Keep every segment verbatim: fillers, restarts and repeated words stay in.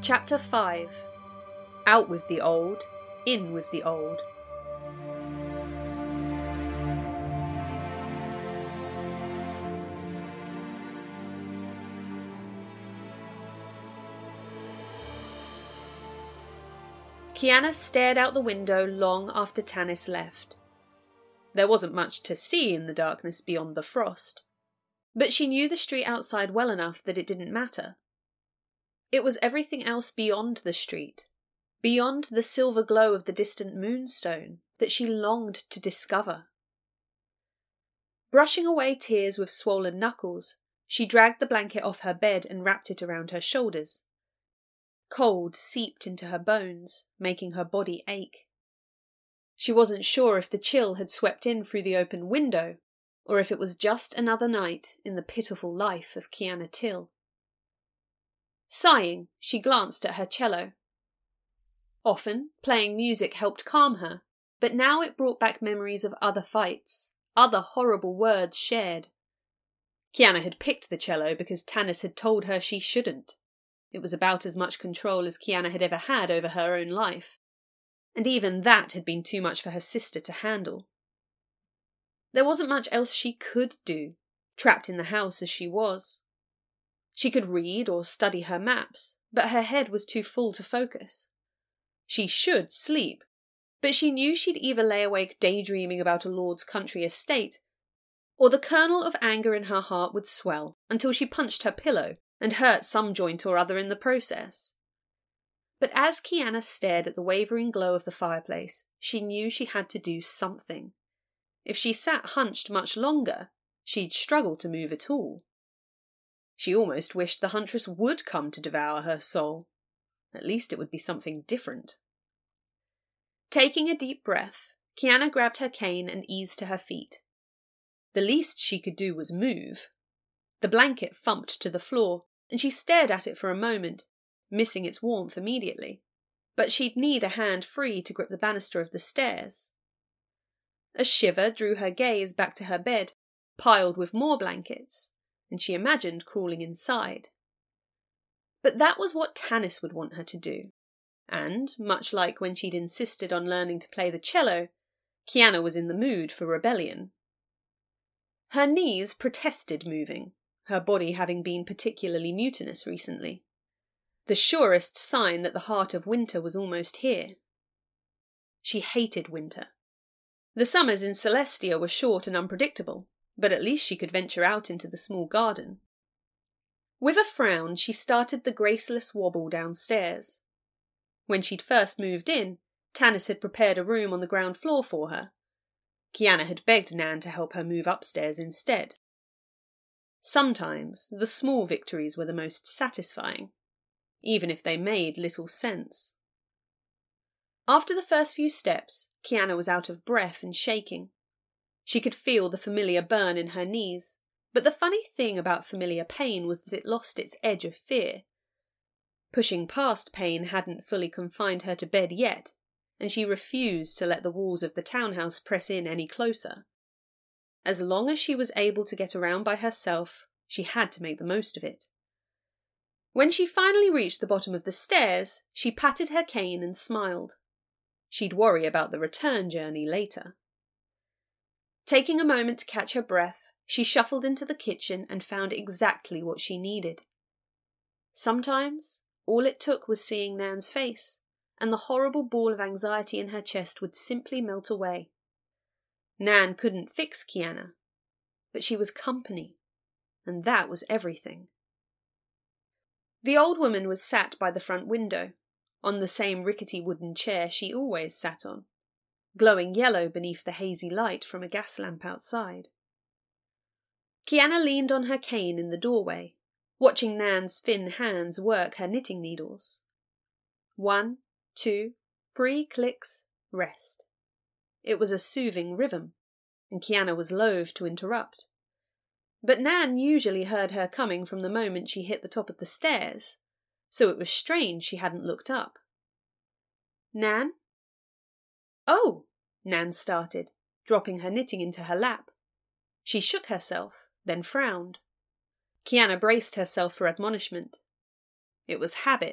Chapter five. Out with the old, in with the old. Kiana stared out the window long after Tanis left. There wasn't much to see in the darkness beyond the frost, but she knew the street outside well enough that it didn't matter. It was everything else beyond the street, beyond the silver glow of the distant moonstone, that she longed to discover. Brushing away tears with swollen knuckles, she dragged the blanket off her bed and wrapped it around her shoulders. Cold seeped into her bones, making her body ache. She wasn't sure if the chill had swept in through the open window, or if it was just another night in the pitiful life of Kiana Till. Sighing, she glanced at her cello. Often, playing music helped calm her, but now it brought back memories of other fights, other horrible words shared. Kiana had picked the cello because Tanis had told her she shouldn't. It was about as much control as Kiana had ever had over her own life, and even that had been too much for her sister to handle. There wasn't much else she could do, trapped in the house as she was. She could read or study her maps, but her head was too full to focus. She should sleep, but she knew she'd either lay awake daydreaming about a lord's country estate, or the kernel of anger in her heart would swell until she punched her pillow and hurt some joint or other in the process. But as Kiana stared at the wavering glow of the fireplace, she knew she had to do something. If she sat hunched much longer, she'd struggle to move at all. She almost wished the huntress would come to devour her soul. At least it would be something different. Taking a deep breath, Kiana grabbed her cane and eased to her feet. The least she could do was move. The blanket thumped to the floor, and she stared at it for a moment, missing its warmth immediately. But she'd need a hand free to grip the banister of the stairs. A shiver drew her gaze back to her bed, piled with more blankets, and she imagined crawling inside. But that was what Tanis would want her to do, and, much like when she'd insisted on learning to play the cello, Kiana was in the mood for rebellion. Her knees protested moving, her body having been particularly mutinous recently. The surest sign that the heart of winter was almost here. She hated winter. The summers in Celestia were short and unpredictable, but at least she could venture out into the small garden. With a frown, she started the graceless wobble downstairs. When she'd first moved in, Tanis had prepared a room on the ground floor for her. Kiana had begged Nan to help her move upstairs instead. Sometimes the small victories were the most satisfying, even if they made little sense. After the first few steps, Kiana was out of breath and shaking. She could feel the familiar burn in her knees, but the funny thing about familiar pain was that it lost its edge of fear. Pushing past pain hadn't fully confined her to bed yet, and she refused to let the walls of the townhouse press in any closer. As long as she was able to get around by herself, she had to make the most of it. When she finally reached the bottom of the stairs, she patted her cane and smiled. She'd worry about the return journey later. Taking a moment to catch her breath, she shuffled into the kitchen and found exactly what she needed. Sometimes, all it took was seeing Nan's face, and the horrible ball of anxiety in her chest would simply melt away. Nan couldn't fix Kiana, but she was company, and that was everything. The old woman was sat by the front window, on the same rickety wooden chair she always sat on, glowing yellow beneath the hazy light from a gas lamp outside. Kiana leaned on her cane in the doorway, watching Nan's thin hands work her knitting needles. One, two, three clicks, rest. It was a soothing rhythm, and Kiana was loath to interrupt. But Nan usually heard her coming from the moment she hit the top of the stairs, so it was strange she hadn't looked up. Nan? Oh, Nan started, dropping her knitting into her lap. She shook herself, then frowned. Kiana braced herself for admonishment. It was habit,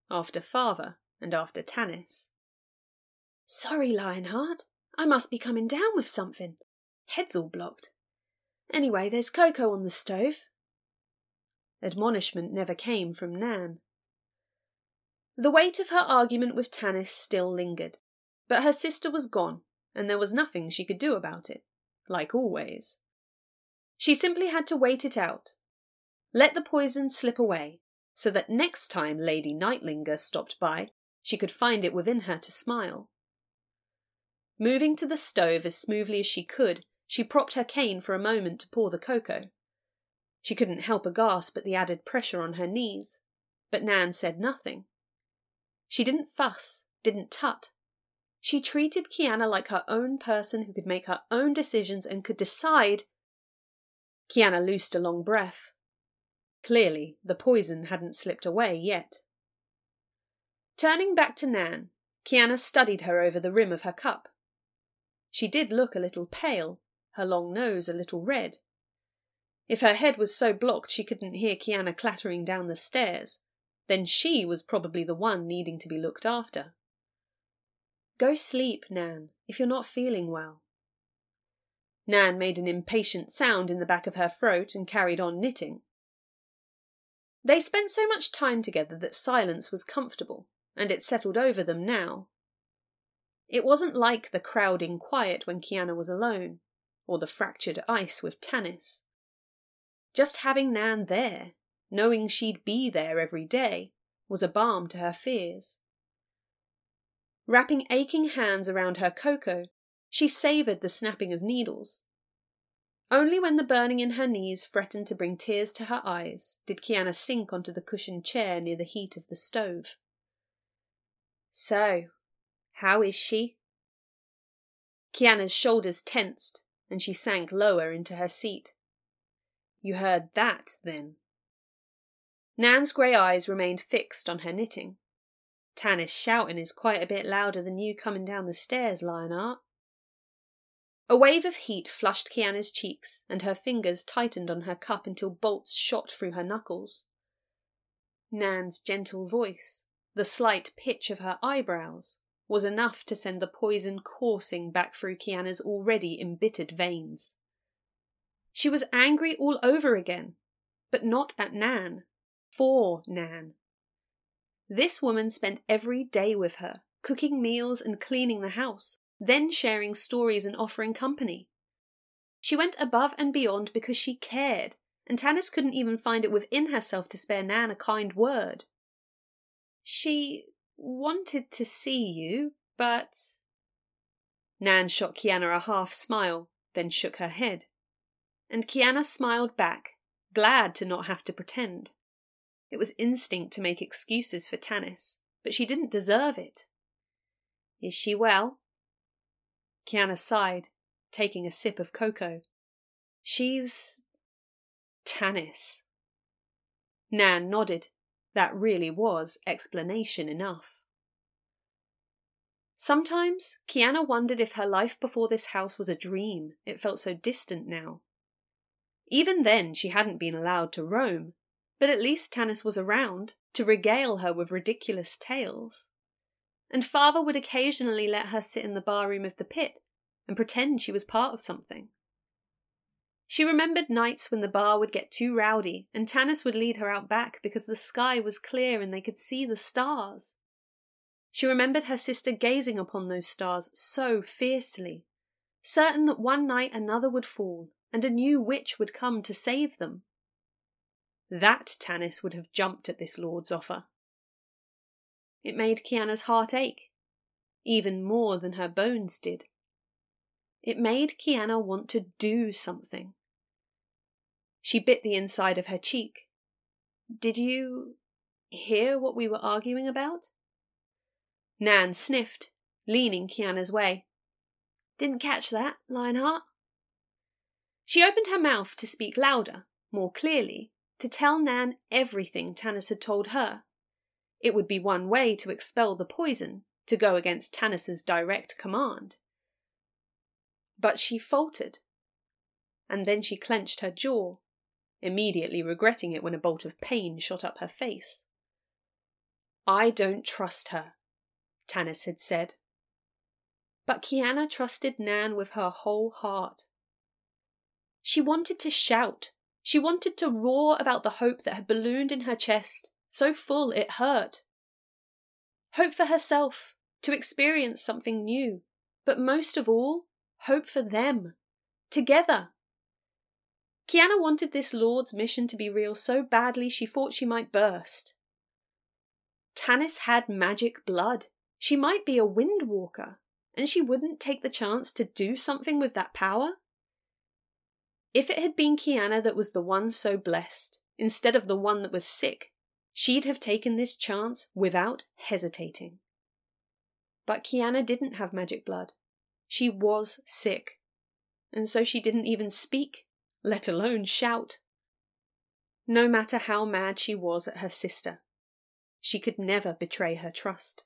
after father and after Tanis. "Sorry, Lionheart. I must be coming down with something. Head's all blocked. Anyway, there's cocoa on the stove." Admonishment never came from Nan. The weight of her argument with Tanis still lingered, but her sister was gone, and there was nothing she could do about it, like always. She simply had to wait it out, let the poison slip away, so that next time Lady Nightlinger stopped by, she could find it within her to smile. Moving to the stove as smoothly as she could, she propped her cane for a moment to pour the cocoa. She couldn't help a gasp at the added pressure on her knees, but Nan said nothing. She didn't fuss, didn't tut. She treated Kiana like her own person who could make her own decisions and could decide. Kiana loosed a long breath. Clearly, the poison hadn't slipped away yet. Turning back to Nan, Kiana studied her over the rim of her cup. She did look a little pale, her long nose a little red. If her head was so blocked she couldn't hear Kiana clattering down the stairs, then she was probably the one needing to be looked after. "Go sleep, Nan, if you're not feeling well." Nan made an impatient sound in the back of her throat and carried on knitting. They spent so much time together that silence was comfortable, and it settled over them now. It wasn't like the crowding quiet when Kiana was alone, or the fractured ice with Tanis. Just having Nan there, knowing she'd be there every day, was a balm to her fears. Wrapping aching hands around her cocoa, she savoured the snapping of needles. Only when the burning in her knees threatened to bring tears to her eyes did Kiana sink onto the cushioned chair near the heat of the stove. "So, how is she?" Kiana's shoulders tensed, and she sank lower into her seat. "You heard that, then?" Nan's grey eyes remained fixed on her knitting. "Tanis shouting is quite a bit louder than you coming down the stairs, Lionheart." A wave of heat flushed Kiana's cheeks, and her fingers tightened on her cup until bolts shot through her knuckles. Nan's gentle voice, the slight pitch of her eyebrows, was enough to send the poison coursing back through Kiana's already embittered veins. She was angry all over again, but not at Nan, for Nan. This woman spent every day with her, cooking meals and cleaning the house, then sharing stories and offering company. She went above and beyond because she cared, and Tanis couldn't even find it within herself to spare Nan a kind word. "She wanted to see you, but—" Nan shot Kiana a half smile, then shook her head. And Kiana smiled back, glad to not have to pretend. It was instinct to make excuses for Tanis, but she didn't deserve it. "Is she well?" Kiana sighed, taking a sip of cocoa. "She's... Tanis." Nan nodded. That really was explanation enough. Sometimes Kiana wondered if her life before this house was a dream. It felt so distant now. Even then she hadn't been allowed to roam, but at least Tanis was around to regale her with ridiculous tales. And father would occasionally let her sit in the barroom of the pit and pretend she was part of something. She remembered nights when the bar would get too rowdy and Tanis would lead her out back because the sky was clear and they could see the stars. She remembered her sister gazing upon those stars so fiercely, certain that one night another would fall and a new witch would come to save them. That Tanis would have jumped at this lord's offer. It made Kiana's heart ache, even more than her bones did. It made Kiana want to do something. She bit the inside of her cheek. "Did you hear what we were arguing about?" Nan sniffed, leaning Kiana's way. "Didn't catch that, Lionheart." She opened her mouth to speak louder, more clearly, to tell Nan everything Tanis had told her. It would be one way to expel the poison, to go against Tanis's direct command. But she faltered, and then she clenched her jaw, immediately regretting it when a bolt of pain shot up her face. I don't trust her, Tanis had said. But Kiana trusted Nan with her whole heart. She wanted to shout. She wanted to roar about the hope that had ballooned in her chest, so full it hurt. Hope for herself, to experience something new, but most of all, hope for them, together. Kiana wanted this Lord's mission to be real so badly she thought she might burst. Tanis had magic blood. She might be a wind walker, and she wouldn't take the chance to do something with that power. If it had been Kiana that was the one so blessed, instead of the one that was sick, she'd have taken this chance without hesitating. But Kiana didn't have magic blood. She was sick, and so she didn't even speak, let alone shout. No matter how mad she was at her sister, she could never betray her trust.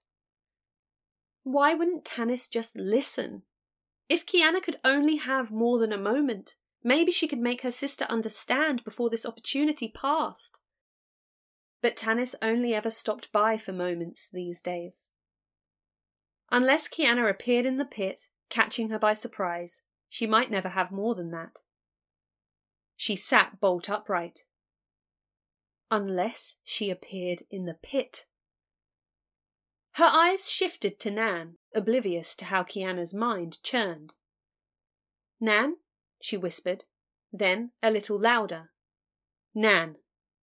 Why wouldn't Tanis just listen? If Kiana could only have more than a moment, maybe she could make her sister understand before this opportunity passed. But Tanis only ever stopped by for moments these days. Unless Kiana appeared in the pit, catching her by surprise, she might never have more than that. She sat bolt upright. Unless she appeared in the pit. Her eyes shifted to Nan, oblivious to how Kiana's mind churned. Nan, she whispered, then a little louder. Nan.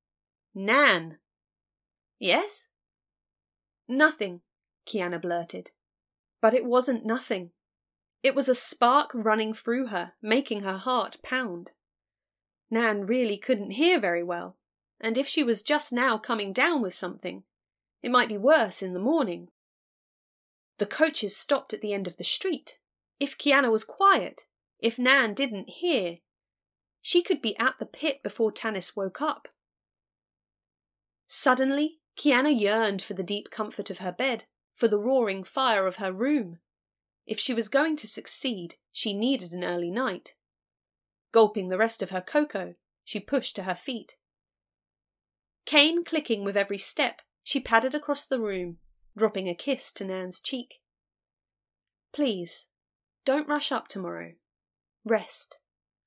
Nan. Yes? Nothing, Kiana blurted. But it wasn't nothing. It was a spark running through her, making her heart pound. Nan really couldn't hear very well, and if she was just now coming down with something, it might be worse in the morning. The coaches stopped at the end of the street. If Kiana was quiet, if Nan didn't hear, she could be at the pit before Tanis woke up. Suddenly, Kiana yearned for the deep comfort of her bed, for the roaring fire of her room. If she was going to succeed, she needed an early night. Gulping the rest of her cocoa, she pushed to her feet. Cane clicking with every step, she padded across the room, dropping a kiss to Nan's cheek. Please, don't rush up tomorrow. Rest.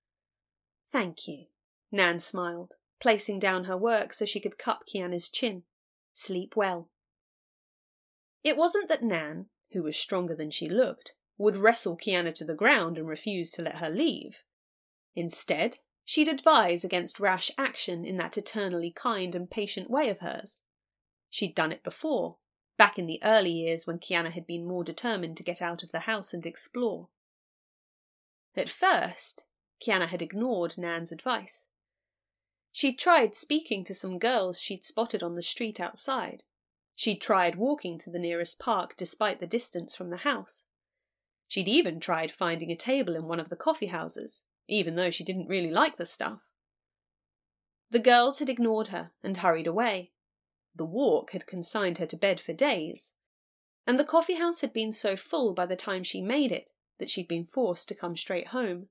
Thank you, Nan smiled, placing down her work so she could cup Kiana's chin. Sleep well. It wasn't that Nan, who was stronger than she looked, would wrestle Kiana to the ground and refuse to let her leave. Instead, she'd advise against rash action in that eternally kind and patient way of hers. She'd done it before, back in the early years when Kiana had been more determined to get out of the house and explore. At first, Kiana had ignored Nan's advice. She'd tried speaking to some girls she'd spotted on the street outside. She'd tried walking to the nearest park despite the distance from the house. She'd even tried finding a table in one of the coffee houses, even though she didn't really like the stuff. The girls had ignored her and hurried away. The walk had consigned her to bed for days, and the coffee house had been so full by the time she made it that she'd been forced to come straight home.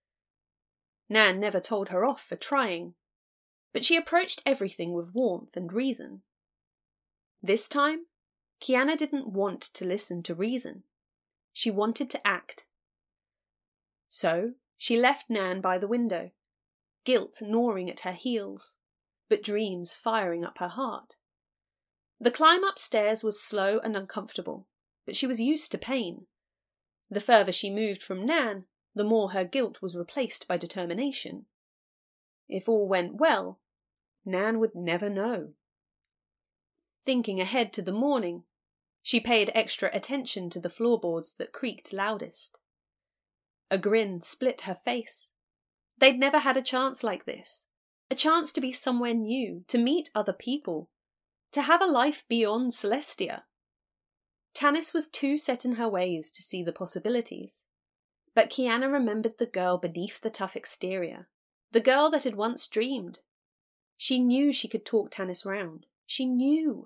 Nan never told her off for trying, but she approached everything with warmth and reason. This time, Kiana didn't want to listen to reason. She wanted to act. So, she left Nan by the window, guilt gnawing at her heels, but dreams firing up her heart. The climb upstairs was slow and uncomfortable, but she was used to pain. The further she moved from Nan, the more her guilt was replaced by determination. If all went well, Nan would never know. Thinking ahead to the morning, she paid extra attention to the floorboards that creaked loudest. A grin split her face. They'd never had a chance like this. A chance to be somewhere new, to meet other people, to have a life beyond Celestia. Tanis was too set in her ways to see the possibilities. But Kiana remembered the girl beneath the tough exterior, the girl that had once dreamed. She knew she could talk Tanis round. She knew.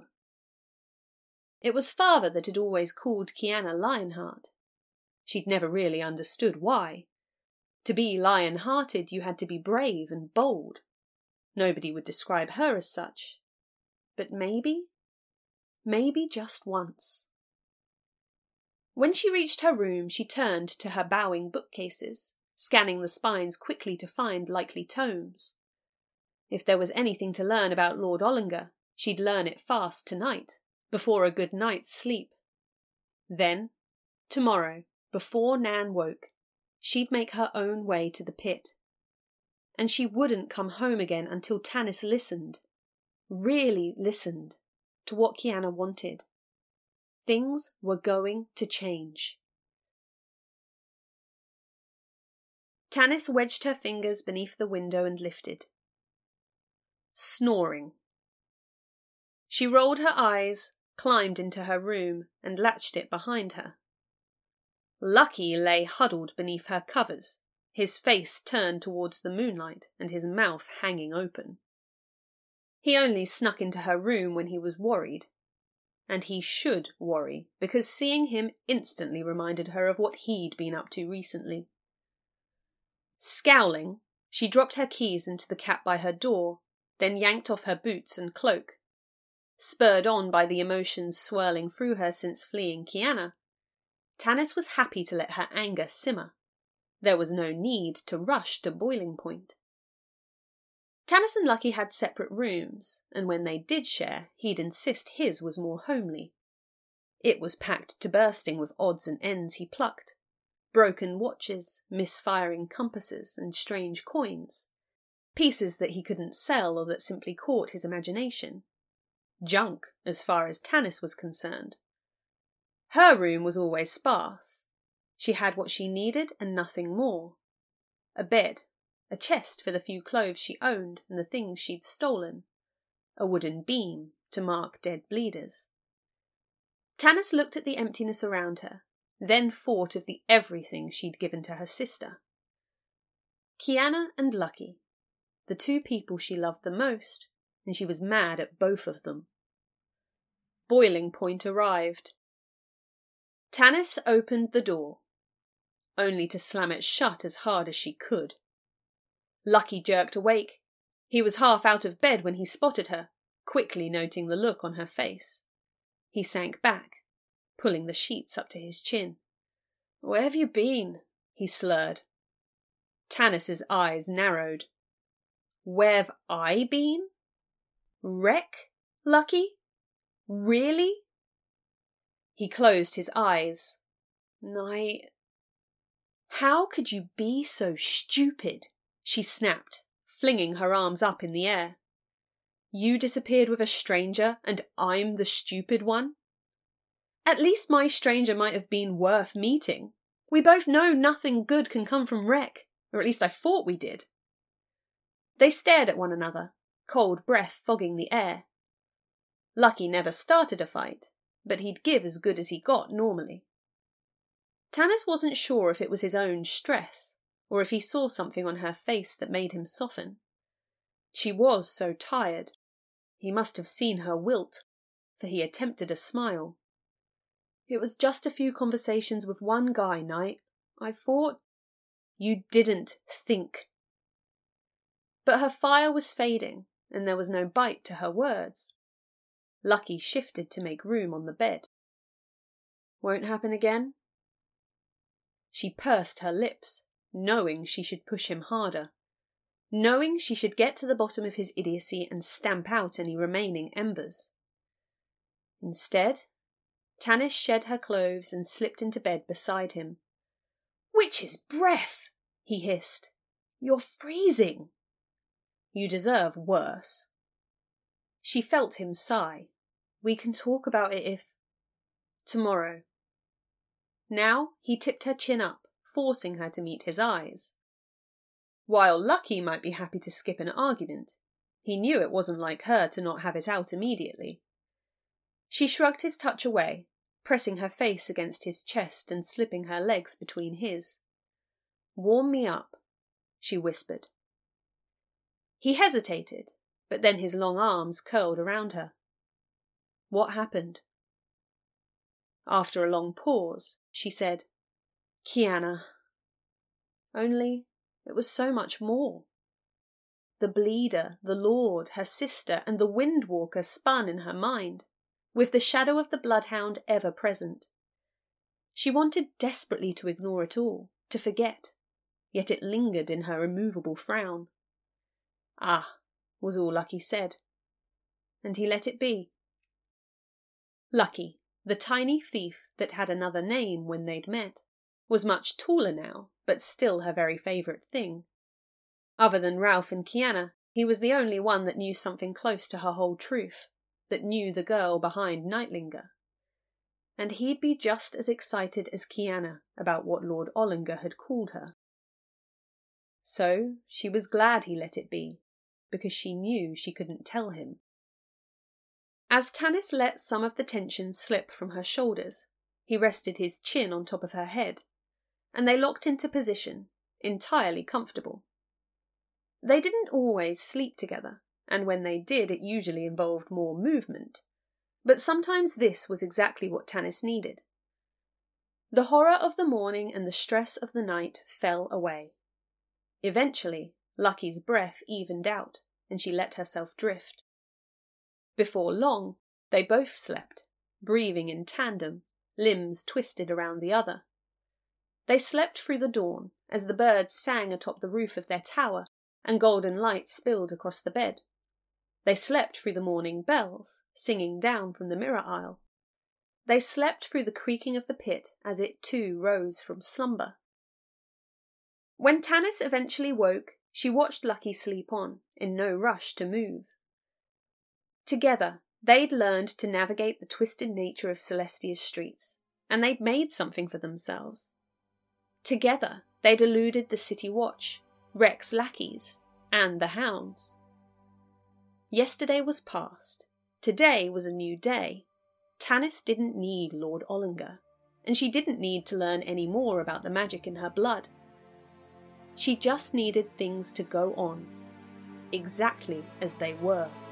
It was father that had always called Kiana Lionheart. She'd never really understood why. To be lion-hearted, you had to be brave and bold. Nobody would describe her as such. But maybe? Maybe just once. When she reached her room, she turned to her bowing bookcases, scanning the spines quickly to find likely tomes. If there was anything to learn about Lord Ollinger, she'd learn it fast tonight, before a good night's sleep. Then, tomorrow, before Nan woke, she'd make her own way to the pit. And she wouldn't come home again until Tanis listened, really listened, to what Kiana wanted. Things were going to change. Tanis wedged her fingers beneath the window and lifted. Snoring. She rolled her eyes, climbed into her room, and latched it behind her. Lucky lay huddled beneath her covers, his face turned towards the moonlight and his mouth hanging open. He only snuck into her room when he was worried. And he should worry, because seeing him instantly reminded her of what he'd been up to recently. Scowling, she dropped her keys into the cat by her door, then yanked off her boots and cloak. Spurred on by the emotions swirling through her since fleeing Kiana, Tanis was happy to let her anger simmer. There was no need to rush to boiling point. Tanis and Lucky had separate rooms, and when they did share, he'd insist his was more homely. It was packed to bursting with odds and ends he plucked. Broken watches, misfiring compasses, and strange coins. Pieces that he couldn't sell or that simply caught his imagination. Junk, as far as Tanis was concerned. Her room was always sparse. She had what she needed and nothing more. A bed, a chest for the few clothes she owned and the things she'd stolen, a wooden beam to mark dead bleeders. Tanis looked at the emptiness around her, then thought of the everything she'd given to her sister. Kiana and Lucky, the two people she loved the most, and she was mad at both of them. Boiling point arrived. Tanis opened the door, only to slam it shut as hard as she could. Lucky jerked awake. He was half out of bed when he spotted her, quickly noting the look on her face. He sank back, pulling the sheets up to his chin. "Where have you been?" he slurred. Tanis's eyes narrowed. "Where've I been? Wreck, Lucky? Really?" He closed his eyes. "Night." "How could you be so stupid?" she snapped, flinging her arms up in the air. "You disappeared with a stranger, and I'm the stupid one? At least my stranger might have been worth meeting. We both know nothing good can come from wreck, or at least I thought we did." They stared at one another, cold breath fogging the air. Lucky never started a fight, but he'd give as good as he got normally. Tanis wasn't sure if it was his own stress, or if he saw something on her face that made him soften. She was so tired. He must have seen her wilt, for he attempted a smile. "It was just a few conversations with one guy, Knight. I thought—" "You didn't think." But her fire was fading, and there was no bite to her words. Lucky shifted to make room on the bed. "Won't happen again?" She pursed her lips, knowing she should push him harder, knowing she should get to the bottom of his idiocy and stamp out any remaining embers. Instead, Tanis shed her clothes and slipped into bed beside him. "Witch's breath!" he hissed. "You're freezing." "You deserve worse." She felt him sigh. "We can talk about it if—" "Tomorrow." Now he tipped her chin up, forcing her to meet his eyes. While Lucky might be happy to skip an argument, he knew it wasn't like her to not have it out immediately. She shrugged his touch away, pressing her face against his chest and slipping her legs between his. "Warm me up," she whispered. He hesitated, but then his long arms curled around her. "What happened?" After a long pause, she said, "Kiana." Only it was so much more. The bleeder, the Lord, her sister, and the Windwalker spun in her mind. with the shadow of the bloodhound ever present. She wanted desperately to ignore it all, to forget, yet it lingered in her immovable frown. "Ah," was all Lucky said, and he let it be. Lucky, the tiny thief that had another name when they'd met, was much taller now, but still her very favourite thing. Other than Ralph and Kiana, he was the only one that knew something close to her whole truth, that knew the girl behind Nightlinger. And he'd be just as excited as Kiana about what Lord Ollinger had called her. So she was glad he let it be, because she knew she couldn't tell him. As Tanis let some of the tension slip from her shoulders, he rested his chin on top of her head, and they locked into position, entirely comfortable. They didn't always sleep together, and when they did it usually involved more movement, but sometimes this was exactly what Tanis needed. The horror of the morning and the stress of the night fell away. Eventually, Lucky's breath evened out, and she let herself drift. Before long, they both slept, breathing in tandem, limbs twisted around the other. They slept through the dawn, as the birds sang atop the roof of their tower, and golden light spilled across the bed. They slept through the morning bells, singing down from the mirror aisle. They slept through the creaking of the pit as it too rose from slumber. When Tanis eventually woke, she watched Lucky sleep on, in no rush to move. Together, they'd learned to navigate the twisted nature of Celestia's streets, and they'd made something for themselves. Together, they'd eluded the City Watch, Rex lackeys, and the hounds. Yesterday was past. Today was a new day. Tanis didn't need Lord Ollinger, and she didn't need to learn any more about the magic in her blood. She just needed things to go on, exactly as they were.